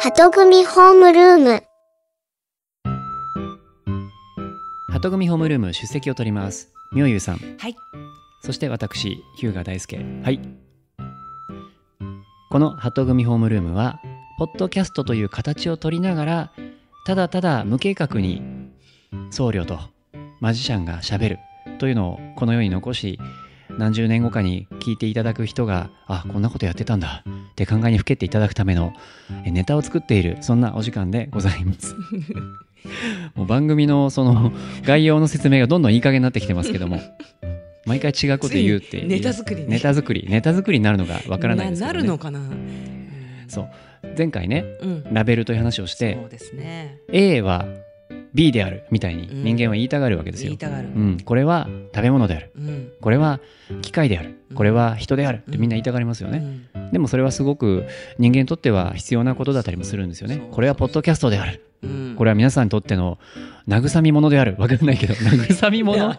鳩組ホームルーム。 鳩組ホームルーム出席を取ります。妙優さん、 はい。 そして私日向大輔、はい。この鳩組ホームルームはポッドキャストという形を取りながら、ただただ無計画に僧侶とマジシャンがしゃべるというのをこの世に残し、何十年後かに聞いていただく人が、あ、こんなことやってたんだって考えにふけっていただくためのネタを作っている、そんなお時間でございますもう番組のその概要の説明がどんどんいい加減になってきてますけども、毎回違うこと言うっていうネタ作りね。 ネタ作りになるのがわからないですけどね。 なるのかな。 そう、前回ね、 うん、 ラベルという話をして、 そうですね、 A は B であるみたいに人間は言いたがるわけですよ、 言いたがる、 これは食べ物である、これは機械である、これは人であるってみんな言いたがりますよね、でもそれはすごく人間にとっては必要なことだったりもするんですよね。これはポッドキャストである、これは皆さんにとっての慰み物である。わかんないけど慰み物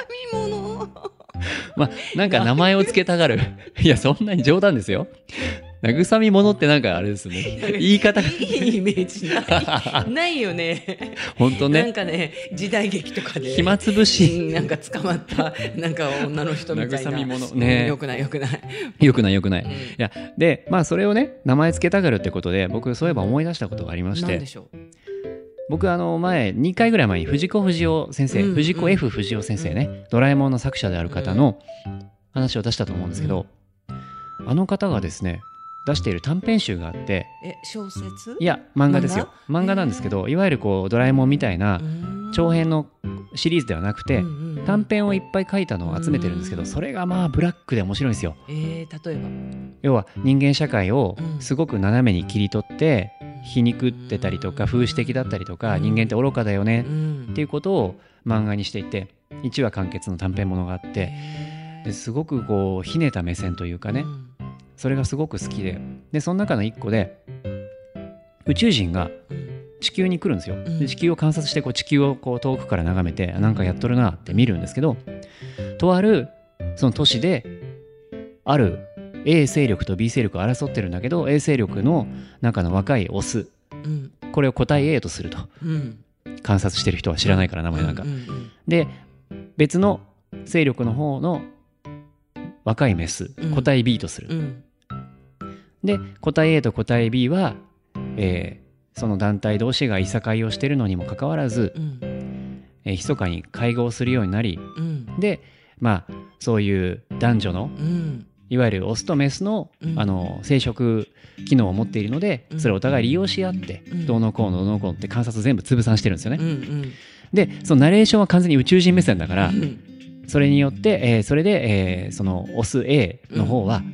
まあなんか名前をつけたがるいやそんなに冗談ですよ。慰み物ってなんかあれですね、言い方がいいイメージないよね。 本当ね、 なんかね、時代劇とかで暇つぶしなんか捕まったなんか女の人みたいな慰み物ね、 よくない、 いやで、まあそれをね名前つけたがるってことで、僕そういえば思い出したことがありまして、 何でしょう。 僕前2回ぐらい前に藤子不二雄先生、藤子 F 不二雄先生ね、ドラえもんの作者である方の話を出したと思うんですけど、あの方がですね出している短編集があって、 小説？ いや漫画ですよ。漫画なんですけど、いわゆるこうドラえもんみたいな長編のシリーズではなくて、短編をいっぱい書いたのを集めてるんですけど、それがまあブラックで面白いんですよ。 例えば要は人間社会をすごく斜めに切り取って皮肉ってたりとか風刺的だったりとか、人間って愚かだよねっていうことを漫画にしていて、1話完結の短編ものがあって、ですごくこうひねった目線というかね、それがすごく好きで、その中の一個で宇宙人が地球に来るんですよ。で地球を観察して、こう地球をこう遠くから眺めて、なんかやっとるなって見るんですけど、とあるその都市である A 勢力と B 勢力を争ってるんだけど、 A 勢力の中の若いオス、これを個体 A とすると、観察してる人は知らないから名前なんか、で別の勢力の方の若いメス、個体 B とする、で個体 A と個体 B は、その団体同士がいさかいをしてるのにもかかわらず、密かに会合するようになり、でまあそういう男女の、いわゆるオスとメスの、生殖機能を持っているので、それをお互い利用し合って、どうのこうのどうのこうのって観察全部潰さんしてるんですよね、でそのナレーションは完全に宇宙人目線だから、それによって、それで、そのオス A の方は、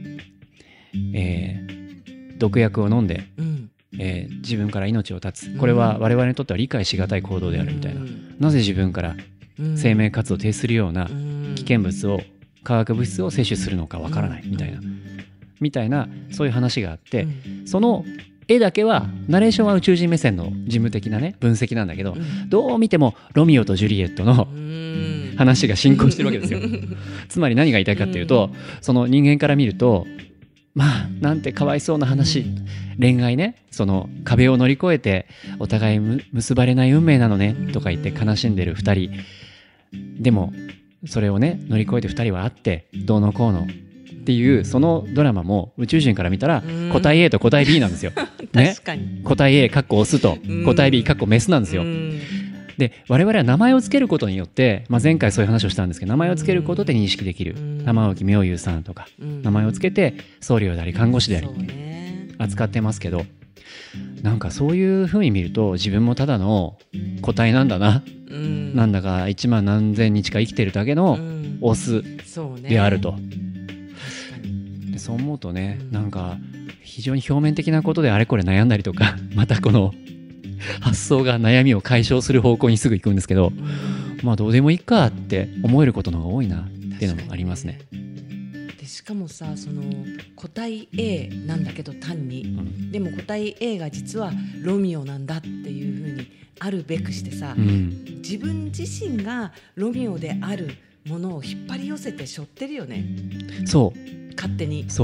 毒薬を飲んで、自分から命を絶つ。これは我々にとっては理解しがたい行動であるみたいな、なぜ自分から生命活動を呈するような危険物を、化学物質を摂取するのかわからないみたいなそういう話があって、その絵だけはナレーションは宇宙人目線の事務的なね分析なんだけど、どう見てもロミオとジュリエットの話が進行してるわけですよつまり何が言いたいかっていうと、その人間から見ると、まあなんてかわいそうな話、恋愛ね、その壁を乗り越えてお互い結ばれない運命なのねとか言って悲しんでる2人でも、それをね乗り越えて2人は会ってどうのこうのっていう、そのドラマも宇宙人から見たら個体 A と個体 B なんですよね、 確かに個体 A かっこオスと個体 B かっこメスなんですよ。で我々は名前をつけることによって、前回そういう話をしたんですけど、名前をつけることで認識できる、玉置妙優さんとか、名前をつけて僧侶であり看護師であり扱ってますけど、なんかそういう風に見ると自分もただの個体なんだな、なんだか1万何千日か生きてるだけのオスであると、でそう思うとね、なんか非常に表面的なことであれこれ悩んだりとか、またこの発想が悩みを解消する方向にすぐ行くんですけど、まあどうでもいいかって思えることの方が多いなっていうのもありますね。 でしかもさ、その個体 A なんだけど単に、でも個体 A が実はロミオなんだっていう風にあるべくしてさ、自分自身がロミオであるものを引っ張り寄せて背負ってるよね。 そう勝手に。 そう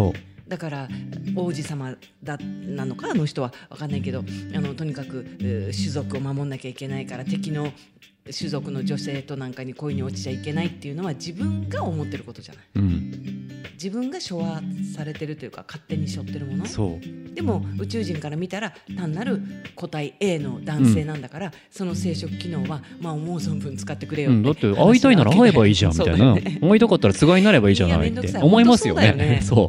だから王子様なのかあの人は分かんないけど、とにかく種族を守んなきゃいけないから敵の種族の女性となんかに恋に落ちちゃいけないっていうのは自分が思ってることじゃない、うん、自分が所和されてるというか勝手に背負ってるもの。そうでも宇宙人から見たら単なる個体 A の男性なんだから、その生殖機能はまあ思う存分使ってくれよって、 だって会いたいなら会えばいいじゃんみたいな、会いたかったらつがいになればいいじゃないって思いますよね。そう、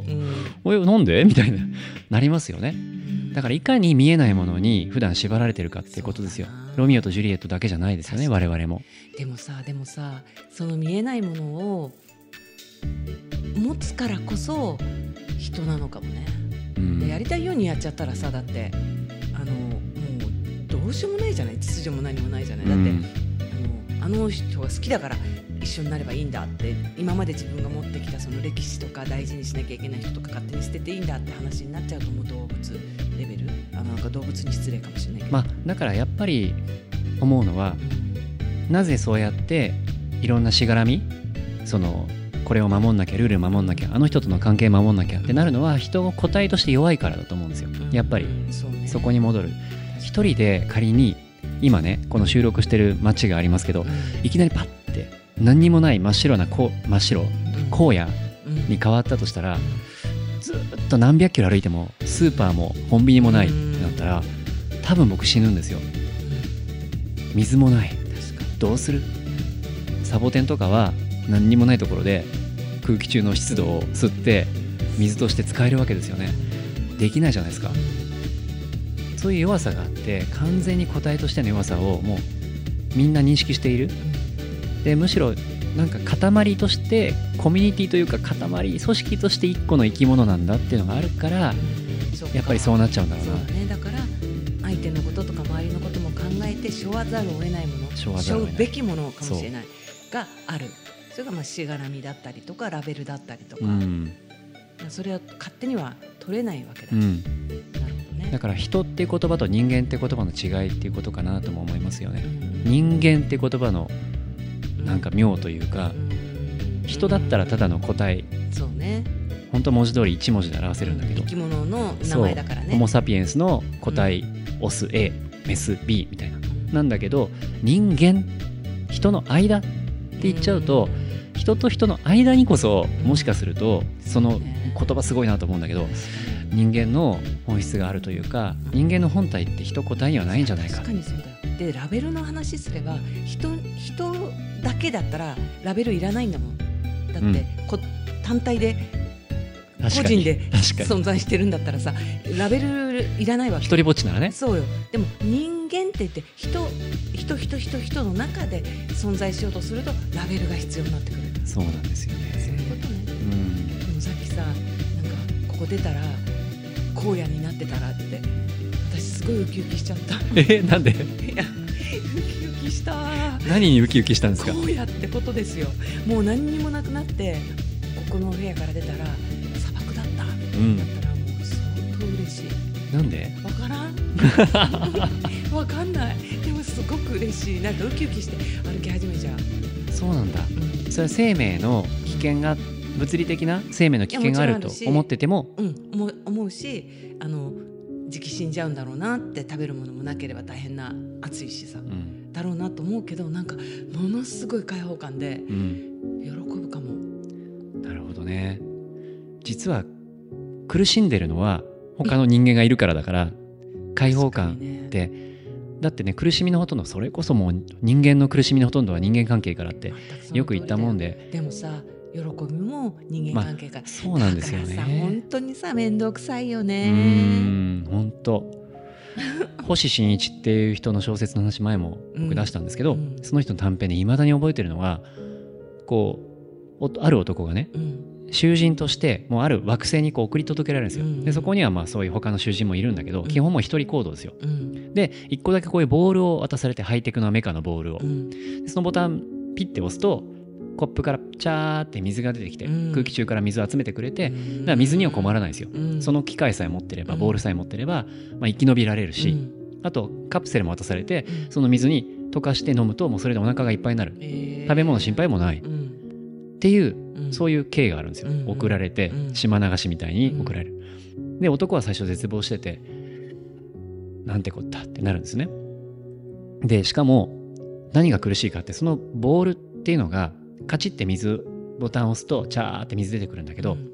なんでみたいななりますよね。だからいかに見えないものに普段縛られてるかっていうことですよ。ロミオとジュリエットだけじゃないですよね、我々も。 でもさその見えないものを持つからこそ人なのかもね、でやりたいようにやっちゃったらさ、だってもうどうしようもないじゃない、秩序も何もないじゃない。だってあの人が好きだから一緒になればいいんだって、今まで自分が持ってきたその歴史とか大事にしなきゃいけない人とか勝手に捨てていいんだって話になっちゃうと、もう動物レベル、なんか動物に失礼かもしれないけど、 だからやっぱり思うのは、なぜそうやっていろんなしがらみ、これを守んなきゃ、ルール守んなきゃ、あの人との関係守んなきゃってなるのは、人が個体として弱いからだと思うんですよ。やっぱり、そこに戻る。一人で仮に今ね、この収録してる街がありますけど、いきなりパッて何にもない真っ白な荒野に変わったとしたら、ずっと何百キロ歩いてもスーパーもコンビニもないってなったら、多分僕死ぬんですよ。水もない。どうする？サボテンとかは何にもないところで空気中の湿度を吸って水として使えるわけですよね。できないじゃないですか。そういう弱さがあって、完全に個体としての弱さをもうみんな認識している。でむしろなんか塊としてコミュニティというか塊組織として一個の生き物なんだっていうのがあるから、やっぱりそうなっちゃうんだろうな。 そうだね、だから相手のこととか周りのことも考えて背負わざるを得ないもの、背負うべきものかもしれないがある。それがしがらみだったりとかラベルだったりとか、それは勝手には取れないわけだ、なるほどね。 だから人っていう言葉と人間っていう言葉の違いっていうことかなとも思いますよね。人間っていう言葉のなんか妙というか、人だったらただの個体、 そうね、 本当文字通り1文字で表せるんだけど、 生き物の名前だからね。 ホモサピエンスの個体、オス A メス B みたいな、なんだけど人間、人の間って言っちゃうと、人と人の間にこそもしかするとその言葉すごいなと思うんだけど、人間の本質があるというか、人間の本体って人個体にはないんじゃないか。 確かにそうだよ。でラベルの話すれば、人だけだったらラベルいらないんだもん。だって、単体で個人で存在してるんだったらさ、ラベルいらないわけ。 一人ぼっちならね。 そうよ。でも人間って言って人の中で存在しようとするとラベルが必要になってくる。 そうなんですよね。 そういうことね。でもさっきさ、なんかここ出たら荒野になってたらって、私すごいウキウキしちゃった。 なんで？ いやウキウキした。 何にウキウキしたんですか？ 荒野ってことですよ。もう何にもなくなって、ここの部屋から出たら砂漠だった、だったらもう相当嬉しい。 なんで？ わからんわかんない。でもすごく嬉しい。なんかウキウキして歩き始めちゃう。 そうなんだ、それは生命の危険が、物理的な生命の危険があると思ってても、 思うし、時期死んじゃうんだろうなって、食べるものもなければ大変な暑いしさ、だろうなと思うけど、なんかものすごい開放感で、喜ぶかも。 なるほどね。実は苦しんでるのは他の人間がいるからだから、開放感って、だってね、苦しみのほとんど、それこそもう人間の苦しみのほとんどは人間関係からってよく言ったもんで、 でもさ、喜びも人間関係から、 そうなんですよね。 だからさ、本当にさ、面倒くさいよね。 本当星新一っていう人の小説の話、前も僕出したんですけど、その人の短編でいまだに覚えてるのは、こうある男がね、囚人としてもうある惑星にこう送り届けられるんですよ。でそこにはまあそういう他の囚人もいるんだけど、基本もう一人行動ですよ。で一個だけこういうボールを渡されて、ハイテクなメカのボールを、でそのボタンピッて押すとコップからチャーって水が出てきて、空気中から水を集めてくれて、だから水には困らないですよ。その機械さえ持ってれば、ボールさえ持ってれば、まあ、生き延びられるし、あとカプセルも渡されて、その水に溶かして飲むともうそれでお腹がいっぱいになる、食べ物心配もない、 っていう、そういう経緯があるんですよ。送られて、島流しみたいに送られる。で男は最初絶望してて、なんてこったってなるんですね。でしかも何が苦しいかって、そのボールっていうのがカチッて水ボタンを押すとチャーって水出てくるんだけど、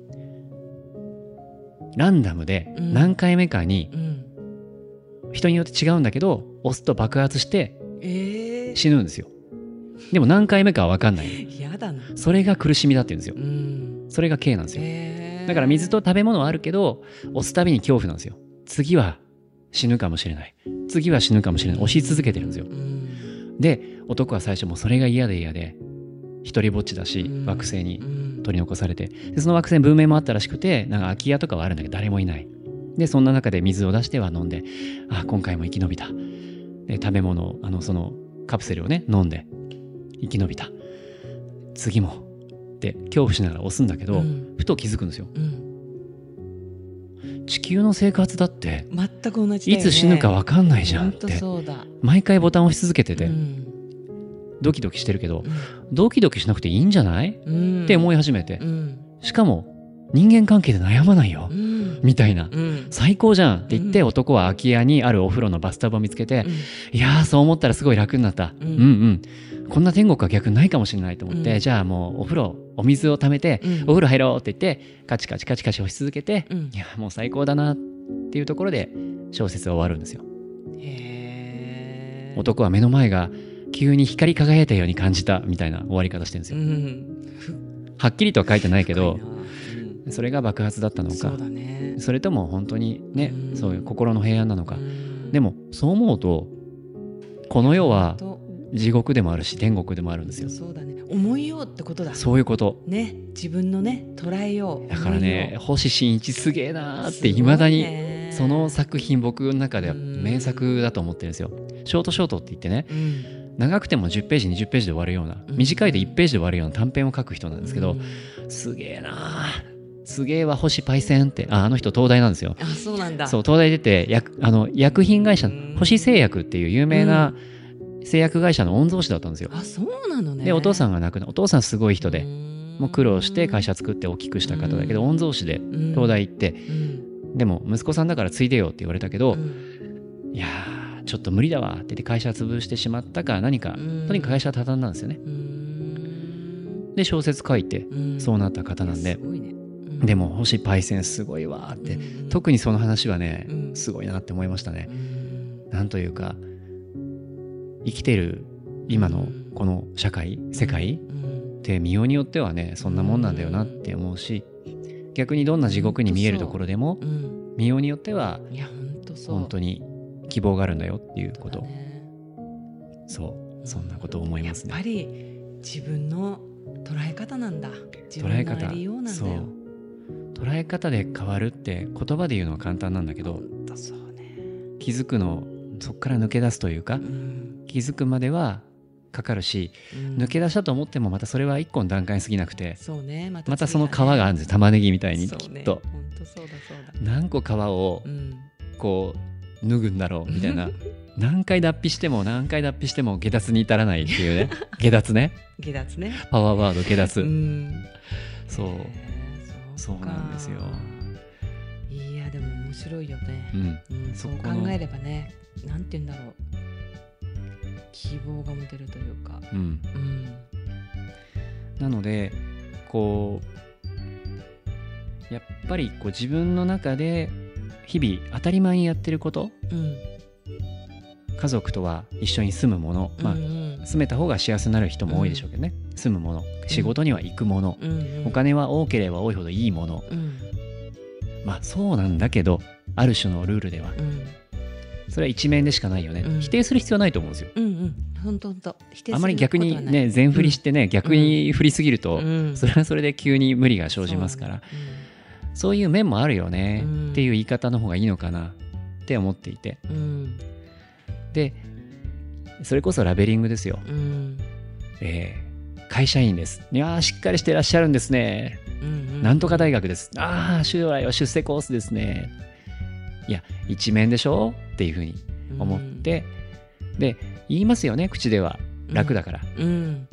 ランダムで何回目かに、人によって違うんだけど押すと爆発して死ぬんですよ。でも何回目かは分かんない。 やだな。 それが苦しみだって言うんですよ。それが刑なんですよ。だから水と食べ物はあるけど押すたびに恐怖なんですよ。次は死ぬかもしれない、次は死ぬかもしれない、押し続けてるんですよ。で男は最初もうそれが嫌で一人ぼっちだし、惑星に取り残されて、でその惑星に文明もあったらしくて、なんか空き家とかはあるんだけど誰もいない。でそんな中で水を出しては飲んで、今回も生き延びた。で食べ物そのカプセルをね飲んで生き延びた、次もって恐怖しながら押すんだけど、ふと気づくんですよ。地球の生活だって全く同じだよね。 いつ死ぬか分かんないじゃんって、毎回ボタンを押し続けてて、ドキドキしてるけど、ドキドキしなくていいんじゃない、って思い始めて、しかも人間関係で悩まないよ、みたいな、最高じゃんって言って、男は空き家にあるお風呂のバスタブを見つけて、いやーそう思ったらすごい楽になった、こんな天国は逆にないかもしれないと思って、じゃあもうお水を溜めて、お風呂入ろうって言ってカチカチカチカチ押し続けて、いやもう最高だなっていうところで小説は終わるんですよ。男は目の前が急に光り輝いたように感じたみたいな終わり方してるんですよ。はっきりとは書いてないけど、それが爆発だったのか、それとも本当にね、そういう心の平安なのか。でもそう思うとこの世は地獄でもあるし天国でもあるんですよ。 そうだね、思いようってことだ。 そういうことね、自分のね捉えよう。 だからね、星新一すげえなーっていまだにその作品僕の中では名作だと思ってるんですよ。ショートって言ってね、長くても10ページ20ページで終わるような、短いと1ページで終わるような短編を書く人なんですけど、すげえなー、すげえわ星パイセンって、あの人東大なんですよ。 そうなんだ。 そう東大出て薬品会社星製薬っていう有名な製薬会社の御曹司だったんですよ。 そうなのね。 でお父さんが亡くなる。お父さんすごい人で、もう苦労して会社作って大きくした方だけど、御曹司で東大行って、でも息子さんだから継いでよって言われたけど、いやーちょっと無理だわって言って会社潰してしまったか何か、とにかく会社畳んだんですよね。で小説書いてそうなった方なんで、でも星パイセンすごいわって、特にその話はねすごいなって思いましたね。なんというか生きてる今のこの社会世界って見ようによってはねそんなもんなんだよなって思うし、逆にどんな地獄に見えるところでも見ようによっては本当に希望があるんだよっていうこと、そんなことを思いますね。 やっぱり自分の捉え方なんだ。自分のありようなんだよ。 捉え方で変わるって言葉で言うのは簡単なんだけど、気づくのそこから抜け出すというか、気づくまではかかるし、抜け出したと思ってもまたそれは一個の段階に過ぎなくて、またその皮があるんですよ。玉ねぎみたいにきっと何個皮をこう脱ぐんだろうみたいな、何回脱皮しても下脱に至らないっていうね。下脱ねパワーワード下脱。そうなんですよ。 いやでも面白いよね。そう考えればね、なんて言うんだろう、希望が持てるというか、 なのでこうやっぱりこう自分の中で日々当たり前にやってること、家族とは一緒に住むもの、住めた方が幸せになる人も多いでしょうけどね、住むもの、仕事には行くもの、お金は多ければ多いほどいいもの、そうなんだけどある種のルールでは、それは一面でしかないよね、否定する必要はないと思うんですよ。 本当あまり逆にね全振りしてね、逆に振りすぎると、それはそれで急に無理が生じますから、そういう面もあるよねっていう言い方の方がいいのかなって思っていて、でそれこそラベリングですよ。会社員です。いやーしっかりしてらっしゃるんですね。なんとか大学です。将来は出世コースですね。いや一面でしょっていうふうに思って、で言いますよね、口では楽だから、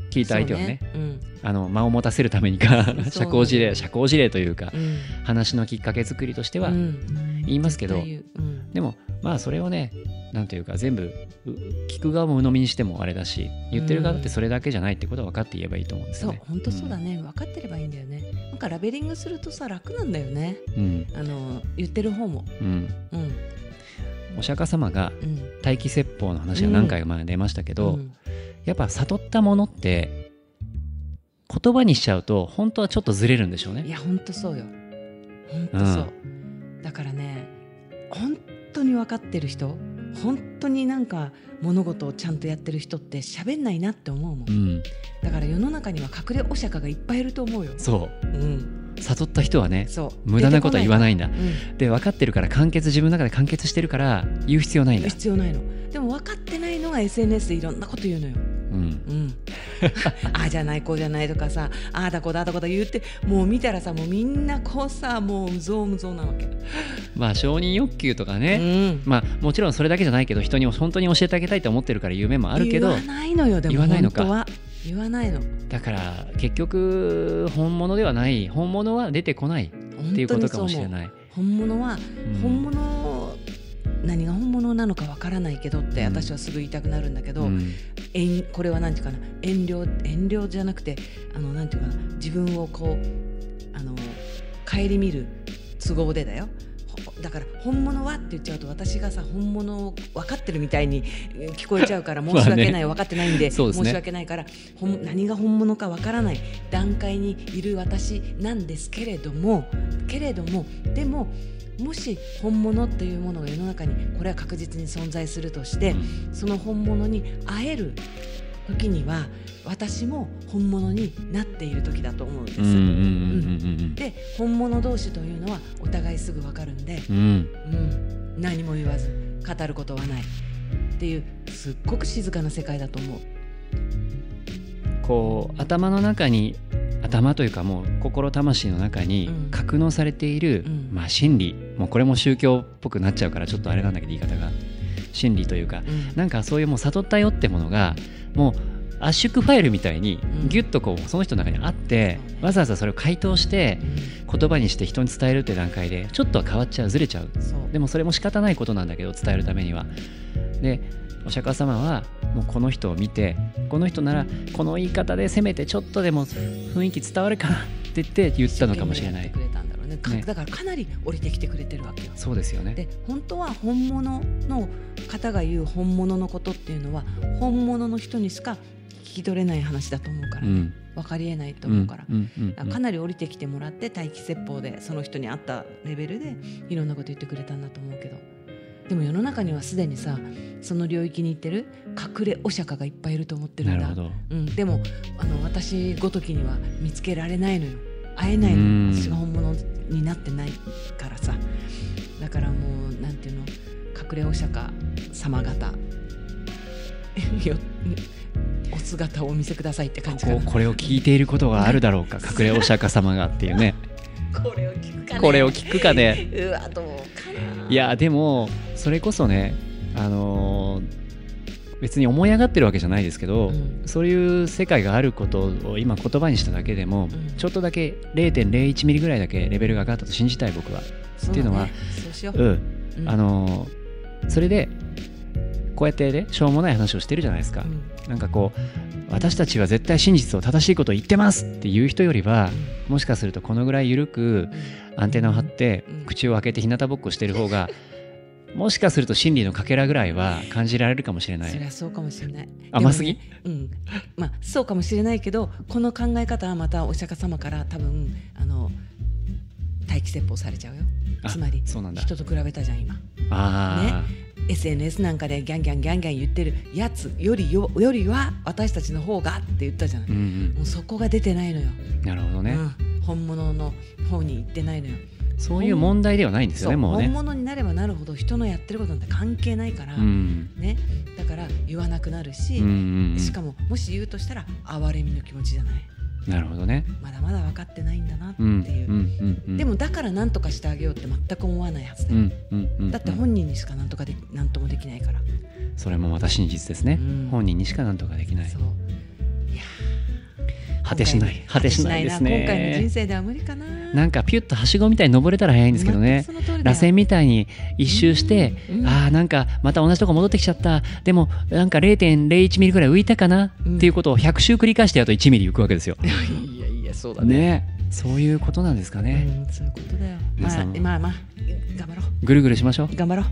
聞いた相手はね、 そうね、 間を持たせるためにか社交辞令というか、 うん話のきっかけ作りとしてはうん言いますけど、 絶対言うでもまあそれをね、なんていうか全部聞く側も鵜呑みにしてもあれだし、言ってる側ってそれだけじゃないってことは分かって言えばいいと思うんですよね。 そう本当そうだね、分かってればいいんだよね。なんかラベリングするとさ楽なんだよね、 うん言ってる方も。 うんうんお釈迦様がうん大気説法の話が何回か前に出ましたけど、 うんやっぱ悟ったものって言葉にしちゃうと本当はちょっとずれるんでしょうね。 いや本当そうよ、本当そう、だからね本当に分かってる人、本当になんか物事をちゃんとやってる人って喋んないなって思うもん、 うんだから世の中には隠れお釈迦がいっぱいいると思うよ。 そううん、 悟った人はね、 そう無駄なことは言わないんだ。 うんで分かってるから自分の中で完結してるから言う必要ないんだ。 必要ないの。でも分かってないのが SNS でいろんなこと言うのよ。 うんうんああじゃないこうじゃないとかさ、ああだこうだとか言ってもう見たらさ、もうみんなこうさ、もう無造無造なわけ。 まあ承認欲求とかうね、 ん、 まあもちろんそれだけじゃないけど、人に本当に教えてあげたいと思ってるから言う面もあるけど、 言わないのよ。でも言わないのか本当は言わないの。 だから結局本物ではない、本物は出てこないっていうことかもしれない。 本物は、 うん本物何が本物なのかわからないけどって私はすぐ言いたくなるんだけど、 うんこれはなんていうかな、遠慮じゃなくてなんていうかな、自分をこう顧みる都合でだよ。だから本物はって言っちゃうと私がさ本物を分かってるみたいに聞こえちゃうから申し訳ない、分かってないんでそうですね申し訳ないから、何が本物か分からない段階にいる私なんですけれどもでももし本物っていうものが世の中にこれは確実に存在するとして、その本物に会える時には私も本物になっている時だと思うんです。で本物同士というのはお互いすぐ分かるんで、何も言わず語ることはないっていうすっごく静かな世界だと思う。 こう頭の中に、頭というかもう心魂の中に格納されている、まあ真理、もうこれも宗教っぽくなっちゃうからちょっとあれなんだけど言い方が、真理というか、なんかそういうもう悟ったよってものがもう圧縮ファイルみたいにギュッとこうその人の中にあって、わざわざそれを解凍して言葉にして人に伝えるって段階でちょっとは変わっちゃう、ずれちゃう。でもそれも仕方ないことなんだけど、伝えるためには。でお釈迦様はもうこの人を見て、この人ならこの言い方でせめてちょっとでも雰囲気伝わるかなって言ったのかもしれない。だからかなり降りてきてくれてるわけよ。 そうですよね。 で本当は本物の方が言う本物のことっていうのは本物の人にしか聞き取れない話だと思うから、分かりえないと思うから、かなり降りてきてもらって大気説法でその人に合ったレベルでいろんなこと言ってくれたんだと思うけど、でも世の中にはすでにさその領域に行ってる隠れお釈迦がいっぱいいると思ってるんだ。 なるほど、 でも私ごときには見つけられないのよ、会えないの。私が本物になってないからさ。だからもうなんていうの、隠れお釈迦様方お姿をお見せくださいって感じかな。 これを聞いていることがあるだろうか隠れお釈迦様がっていうねこれを聞くかね。 これを聞くかねうわどうかな。 いやでもそれこそね、別に思い上がってるわけじゃないですけど、そういう世界があることを今言葉にしただけでも、ちょっとだけ 0.01 ミリぐらいだけレベルが上がったと信じたい僕は。っていうのはそうしよう。 それでこうやってねしょうもない話をしてるじゃないですか、なんかこう私たちは絶対真実を正しいことを言ってますっていう人よりは、もしかするとこのぐらい緩くアンテナを張って口を開けて日向ぼっこしてる方がもしかすると真理のかけらぐらいは感じられるかもしれない。 そりゃそうかもしれない。 甘すぎ、 まあそうかもしれないけど、この考え方はまたお釈迦様から多分待機説法されちゃうよ。つまり人と比べたじゃん今ね、SNS なんかでギャンギャン言ってるやつよりは私たちの方がって言ったじゃない、もうそこが出てないのよ。 なるほどね、 本物の方に行ってないのよ。 そういう問題ではないんですよね。もうね本物になればなるほど人のやってることなんて関係ないから、ね、だから言わなくなるし、しかももし言うとしたら哀れみの気持ちじゃない。 なるほどね。 まだまだ分かってないんだなっていう、でもだから何とかしてあげようって全く思わないはずだよ、だって本人にしか何ともできないから。 それもまた真実ですね、本人にしか何とかできない。 そういや果てしないですね。 今回の人生では無理かな。 なんかピュッとはしごみたいに登れたら早いんですけどね、螺旋みたいに一周して、なんかまた同じとこ戻ってきちゃった、でもなんか 0.01 ミリぐらい浮いたかな、っていうことを100周繰り返してやると1ミリ浮くわけですよ。 いやそうだね。 そういうことなんですかね。 そういうことだよ。 皆さんまあ頑張ろう。 ぐるぐるしましょう。頑張ろ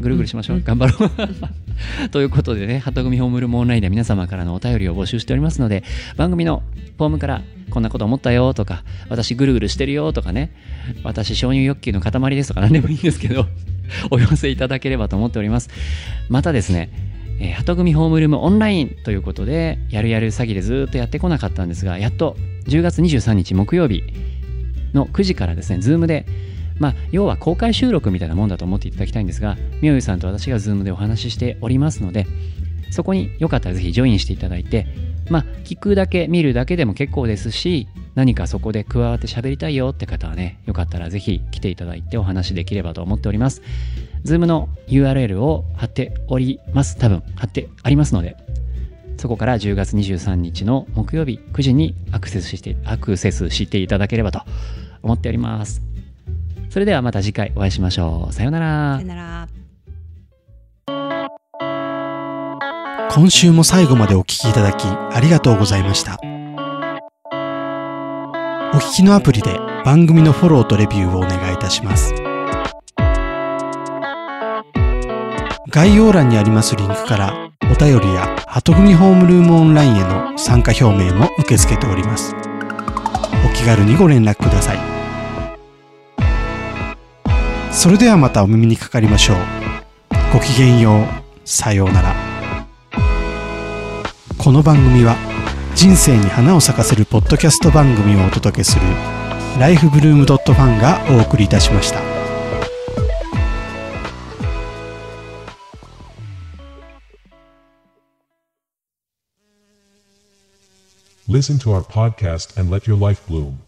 う。ということでね、鳩組ホームルームオンラインでは皆様からのお便りを募集しておりますので、番組のフォームからこんなこと思ったよとか、私ぐるぐるしてるよとかね、私承認欲求の塊ですとか何でもいいんですけどお寄せいただければと思っております。またですね、鳩組ホームルームオンラインということで、やる詐欺でずっとやってこなかったんですが、やっと10月23日木曜日の9時からですね、ズームで、要は公開収録みたいなもんだと思っていただきたいんですが、みおゆさんと私がズームでお話ししておりますので、そこによかったらぜひジョインしていただいて、聞くだけ見るだけでも結構ですし、何かそこで加わって喋りたいよって方はね、よかったらぜひ来ていただいてお話できればと思っております。ズームの URL を貼っております。多分貼ってありますので、そこから10月23日の木曜日9時にアクセスしていただければと思っております。それではまた次回お会いしましょう。さようなら。 さよなら。 今週も最後までお聞きいただきありがとうございました。お聞きのアプリで番組のフォローとレビューをお願いいたします。概要欄にありますリンクからお便りや鳩組ホームルームオンラインへの参加表明も受け付けております。お気軽にご連絡ください。それではまたお耳にかかりましょう。ごきげんよう。さようなら。この番組は人生に花を咲かせるポッドキャスト番組をお届けするライフブルームドットファンがお送りいたしました。 Listen to our podcast and let your life bloom.